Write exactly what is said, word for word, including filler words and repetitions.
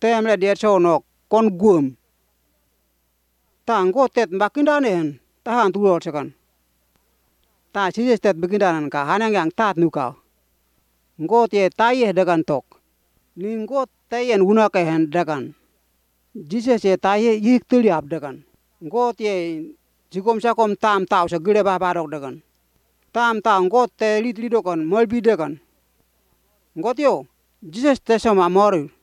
tem le dia sonok kon guom ta ngo tet bakindanen ta han tuol sekan ta si tet bakindanan ka hanang yang tat nukau ngo tie taye dagan tok ni ngo tayen una ka hen dagan jise se taye yik tuliap dagan ngo tie jikom sakom tam tau sa gede ba barok dagan tam ta ngo te lit lidokan molbi dagan ngo tio jise te sama moru